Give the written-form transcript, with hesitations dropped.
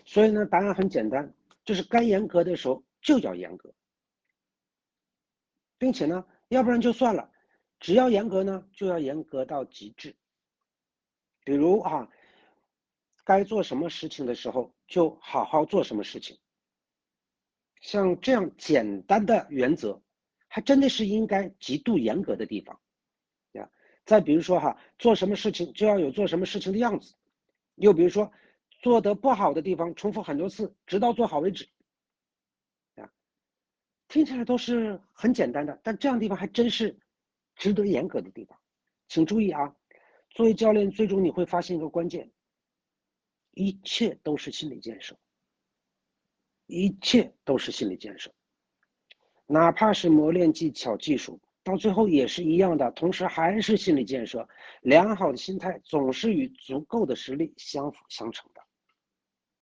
所以呢，答案很简单，就是该严格的时候就要严格，并且呢，要不然就算了，只要严格呢，就要严格到极致。比如该做什么事情的时候，就好好做什么事情。像这样简单的原则，还真的是应该极度严格的地方。再比如说做什么事情就要有做什么事情的样子。又比如说，做得不好的地方重复很多次，直到做好为止。听起来都是很简单的，但这样的地方还真是值得严格的地方。请注意作为教练，最终你会发现一个关键，一切都是心理建设，一切都是心理建设。哪怕是磨练技巧技术，到最后也是一样的，同时还是心理建设。良好的心态总是与足够的实力相辅相成的。